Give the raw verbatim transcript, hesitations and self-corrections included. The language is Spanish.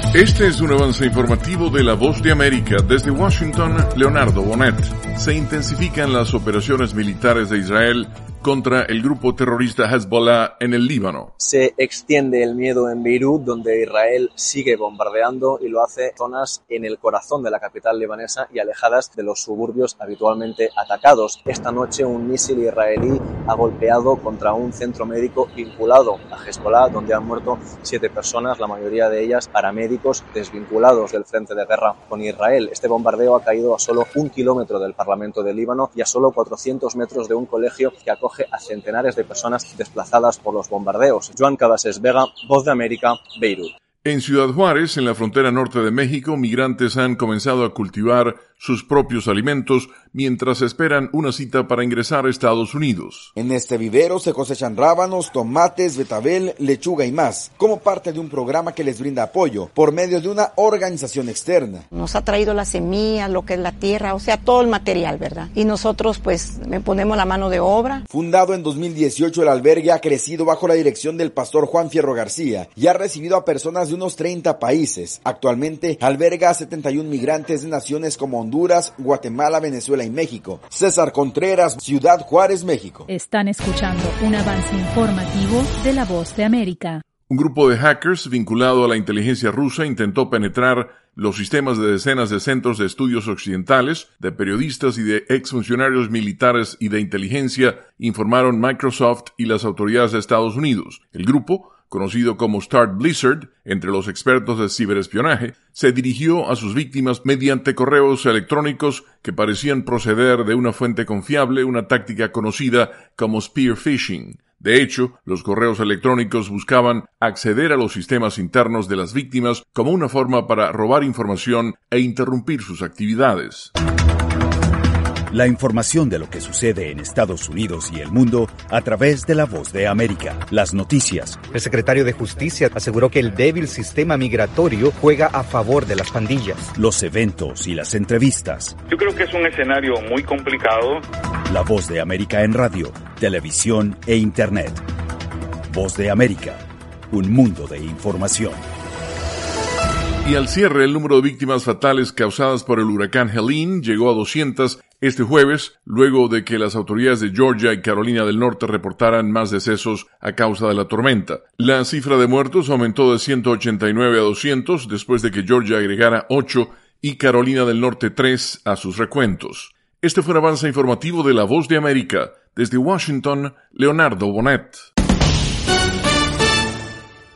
Este es un avance informativo de La Voz de América. Desde Washington, Leonardo Bonet. Se intensifican las operaciones militares de Israel contra el grupo terrorista Hezbollah en el Líbano. Se extiende el miedo en Beirut, donde Israel sigue bombardeando y lo hace en zonas en el corazón de la capital libanesa y alejadas de los suburbios habitualmente atacados. Esta noche un misil israelí ha golpeado contra un centro médico vinculado a Hezbollah, donde han muerto siete personas, la mayoría de ellas paramédicos desvinculados del frente de guerra con Israel. Este bombardeo ha caído a solo un kilómetro del Parlamento del Líbano y a solo cuatrocientos metros de un colegio que acoge a centenares de personas desplazadas por los bombardeos. Joan Cabasés Vega, Voz de América, Beirut. En Ciudad Juárez, en la frontera norte de México, migrantes han comenzado a cultivar sus propios alimentos mientras esperan una cita para ingresar a Estados Unidos. En este vivero se cosechan rábanos, tomates, betabel, lechuga y más, como parte de un programa que les brinda apoyo por medio de una organización externa. Nos ha traído la semilla, lo que es la tierra, o sea, todo el material, ¿verdad? Y nosotros, pues, le ponemos la mano de obra. Fundado en dos mil dieciocho, el albergue ha crecido bajo la dirección del pastor Juan Fierro García y ha recibido a personas de unos treinta países. Actualmente alberga a setenta y un migrantes de naciones como Honduras, Guatemala, Venezuela y México. César Contreras, Ciudad Juárez, México. Están escuchando un avance informativo de La Voz de América. Un grupo de hackers vinculado a la inteligencia rusa intentó penetrar los sistemas de decenas de centros de estudios occidentales, de periodistas y de exfuncionarios militares y de inteligencia, informaron Microsoft y las autoridades de Estados Unidos. El grupo, conocido como Start Blizzard, entre los expertos de ciberespionaje, se dirigió a sus víctimas mediante correos electrónicos que parecían proceder de una fuente confiable, una táctica conocida como spear phishing. De hecho, los correos electrónicos buscaban acceder a los sistemas internos de las víctimas como una forma para robar información e interrumpir sus actividades. La información de lo que sucede en Estados Unidos y el mundo a través de La Voz de América. Las noticias. El secretario de Justicia aseguró que el débil sistema migratorio juega a favor de las pandillas. Los eventos y las entrevistas. Yo creo que es un escenario muy complicado. La Voz de América en radio, televisión e internet. Voz de América, un mundo de información. Y al cierre, el número de víctimas fatales causadas por el huracán Helene llegó a doscientas este jueves, luego de que las autoridades de Georgia y Carolina del Norte reportaran más decesos a causa de la tormenta. La cifra de muertos aumentó de ciento ochenta y nueve a doscientos después de que Georgia agregara ocho y Carolina del Norte tres a sus recuentos. Este fue un avance informativo de La Voz de América. Desde Washington, Leonardo Bonet.